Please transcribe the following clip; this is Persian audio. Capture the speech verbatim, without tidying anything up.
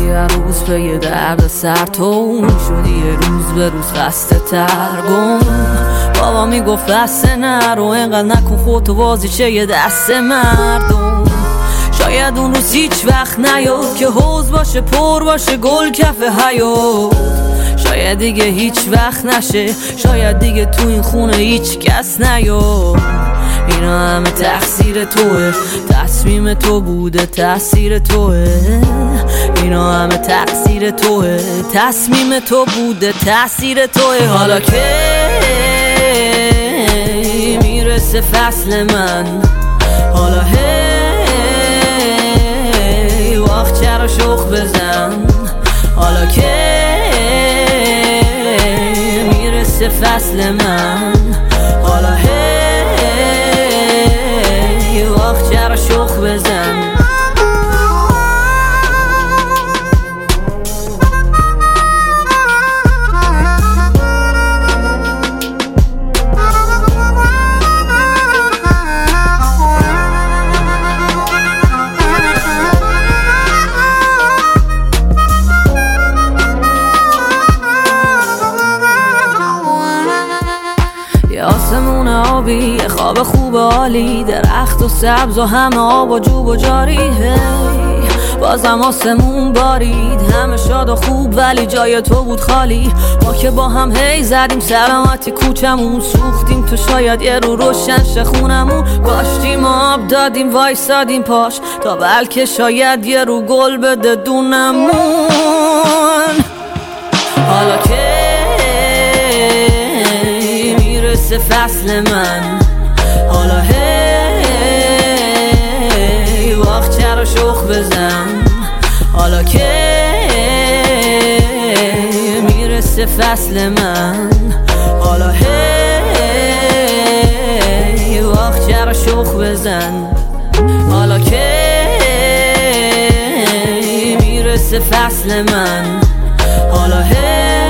رفتی هر روز به یه درد سر تو شدی یه روز به روز خسته ترگم. بابا میگفت بسته نرو اینقدر نکن خودتو بازیچه یه دست مردم. شاید اون روز هیچ وقت نیاد که حوض باشه پر باشه گل کف حیات. شاید دیگه هیچ وقت نشه، شاید دیگه تو این خونه هیچ کس نیاد. اینا همه تقصیر توه، تصمیم تو بوده تأثیر توه. اینا همه تقصیر توه، تصمیم تو بوده تأثیر توه. حالا که میرسه فصل من، حالا هی وقت چرا شخ بزن. حالا که میرسه فصل من، حالا هی وقت چرا شخ بزن. آسمون آبی، یه خواب خوب عالی، درخت و سبز و همه آب و جوب و جاری. هی بازم آسمون بارید، همه شاد و خوب ولی جای تو بود خالی. ما که با هم هی زدیم سلامتی کوچمون، سوختیم تو شاید یه رو روشن شه خونمون. کاشتیم آب دادیم وایسادیم پاش تا بلکه شاید یه رو گل بده دونمون. حالا که فصل من، حالا هی وقت چرا شخ بزن. حالا که میرسه فصل من، حالا هی وقت چرا شخ بزن. حالا که میرسه فصل من، حالا هی